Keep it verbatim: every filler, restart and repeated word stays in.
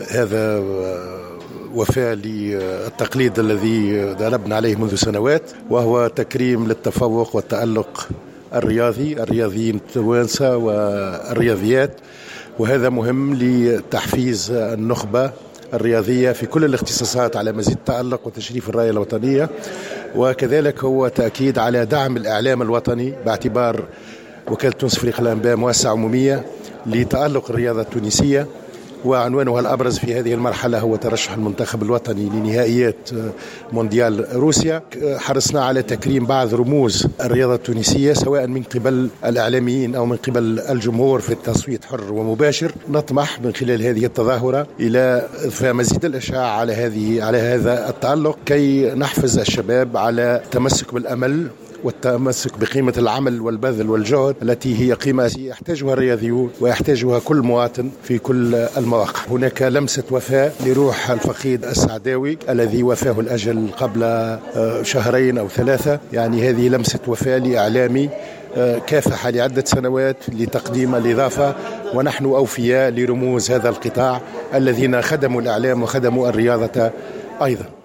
هذا وفاء للتقليد الذي ضربنا عليه منذ سنوات، وهو تكريم للتفوق والتألق الرياضي، الرياضيين التوانسة والرياضيات، وهذا مهم لتحفيز النخبة الرياضية في كل الاختصاصات على مزيد التألق وتشريف الراية الوطنية. وكذلك هو تأكيد على دعم الإعلام الوطني باعتبار وكالة تونس أفريقيا الأنباء مؤسسة عمومية لتألق الرياضة التونسية، وعنوانها الأبرز في هذه المرحلة هو ترشح المنتخب الوطني لنهائيات مونديال روسيا. حرصنا على تكريم بعض رموز الرياضة التونسية سواء من قبل الإعلاميين أو من قبل الجمهور في التصويت حر ومباشر. نطمح من خلال هذه التظاهرة إلى مزيد الإشعاع على هذه على هذا التألق كي نحفز الشباب على التمسك بالأمل والتمسك بقيمة العمل والبذل والجهد التي هي قيمة يحتاجها الرياضيون ويحتاجها كل مواطن في كل المواقع. هناك لمسة وفاء لروح الفقيد السعداوي الذي وفاه الأجل قبل شهرين أو ثلاثة، يعني هذه لمسة وفاء لإعلامي كافح لعدة سنوات لتقديم الإضافة، ونحن أوفياء لرموز هذا القطاع الذين خدموا الإعلام وخدموا الرياضة أيضا.